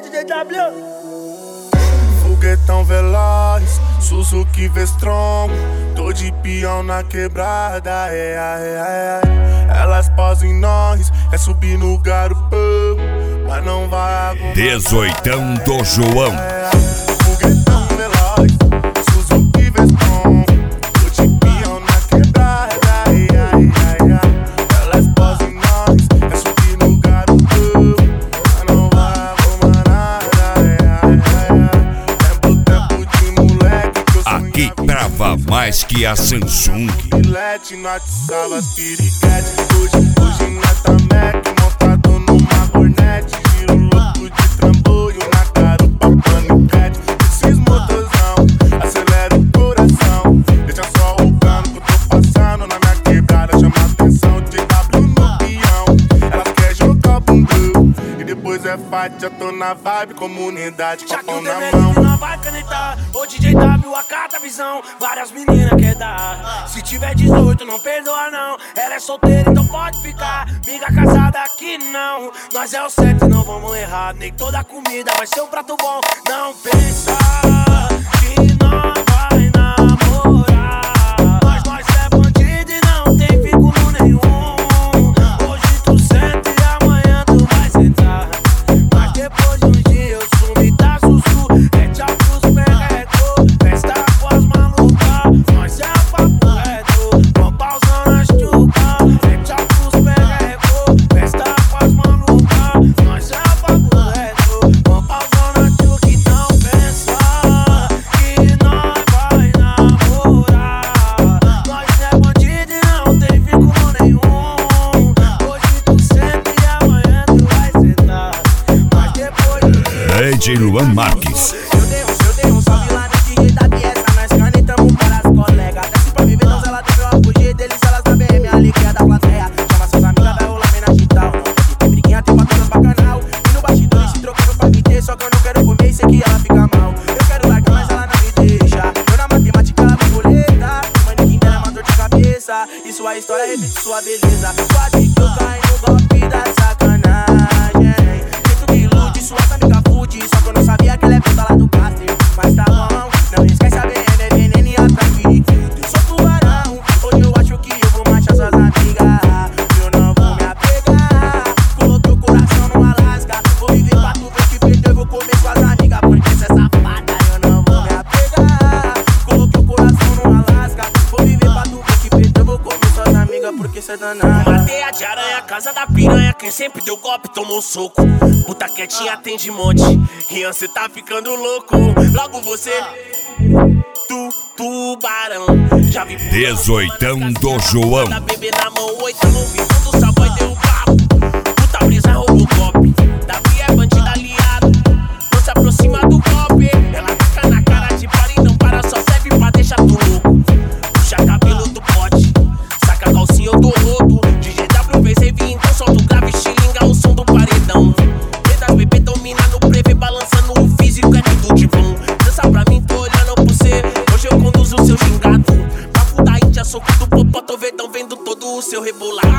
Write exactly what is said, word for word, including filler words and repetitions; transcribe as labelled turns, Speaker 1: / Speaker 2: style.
Speaker 1: D J W.
Speaker 2: Foguetão veloz, Suzuki V-Strom, tô de peão na quebrada, é, é, é. Elas posam em nós, é subir no garupão, mas não vai aguentar.
Speaker 3: Dezoitão do João.
Speaker 2: Foguetão veloz, Suzuki V-Strom, tô de peão na quebrada, é, é, é. Elas posam em nós, é subir no garupão, mas não vai arrumar nada, é, é, é.
Speaker 3: Aqui trava mais que a Samsung.
Speaker 2: Pilete, notizava as piriquete. Hoje, hoje nota Mac, montado numa Hornet. Giro louco de trambolho na garupa paniquete. Esses motorzão, acelera o coração. Deixa só o cano que eu tô passando na minha quebrada. Chama atenção, D W no peão. Ela quer jogar o bundão e depois é fight, já tô na vibe, comunidade com a pão na mão.
Speaker 1: Não vai canetar, ô D J W, acata a visão. Várias meninas quer dar. Se tiver dezoito, não perdoa não. Ela é solteira, então pode ficar. Miga casada aqui não. Nós é o certo, não vamos errar. Nem toda comida vai ser um prato bom. Não pensa que não vai namorar. Nós, nós é bandido e não tem vínculo nenhum. Hoje tu sente e amanhã tu vai sentar. Mas depois de um dia eu sumi da sussu. É tchau pros perrecos, festa com as malucas. Nós é papo reto, com pausão na chuca. É tchau pros perrecos, festa com as malucas. Nós é papo reto, com pausão na chuca. Então pensa que nós vai namorar. Nós é bandido e não tem vínculo nenhum. Hoje tu sente e amanhã tu vai sentar. Mas depois de um dia
Speaker 3: D J Luan Marques.
Speaker 1: eu dei um, eu dei um salve lá no D J da Biesa. Nós canetamos para as colegas. Desce pra me ver, não, se ela teve uma fugir deles, elas também é minha alegria da plateia. Chama suas amigas, vai rolar bem na digital. Aqui tem briguinha, tem batonas bacanal. E no bastidor se trocando pra me ter. Só que eu não quero comer e sei que ela fica mal. Eu quero largar, mas ela não me deixa. Eu na matemática, ela me boleta. Manequim dela é uma dor de cabeça. E sua história repete sua beleza. Quase que eu caí no golpe da sacanagem. Jeito que ilude, suas amigas fude. Só que eu não sabia que ela é puta lá do Castro. Mas tá bom, não esquece a B M, é veneno e atrás periquito. Sou tubarão, hoje eu acho que eu vou manchar suas amigas. Eu não vou me apegar. Coloquei o coração no Alasca. Vou viver pra tu ver que perdeu, eu vou comer suas amigas. Porque cê é safada, eu não vou me apegar. Coloquei o coração no Alasca. Vou viver pra tu ver que perdeu, eu vou comer suas amigas. Porque cê é danada.
Speaker 4: Matei a de aranha, casa da piranha. Quem sempre deu golpe tomou um soco. Puta quietinha tem de monte. Rian, cê tá ficando louco. Logo você, tu, tubarão. Já vi
Speaker 3: Dezoitão do João.
Speaker 4: da bebê na mão, oitão ouvindo do sabor deu papo. Puta brisa roubou golpe. Davi é bandido aliado. Não se aproxima do golpe. Ela taca na cara de para e não para. Só serve pra deixar tu louco. Puxa cabelo do pote, saca a calcinha do rodo. D J W fez rave, então solta o grave, xilinga o som do paredão. Dedas bebê domina no prevê, balançando o físico, é tudo de bom. Dança pra mim, tô olhando pro cê. Hoje eu conduzo o seu gingado. Papo da Índia, soco do popó, tô vedão, vendo todo o seu rebolar.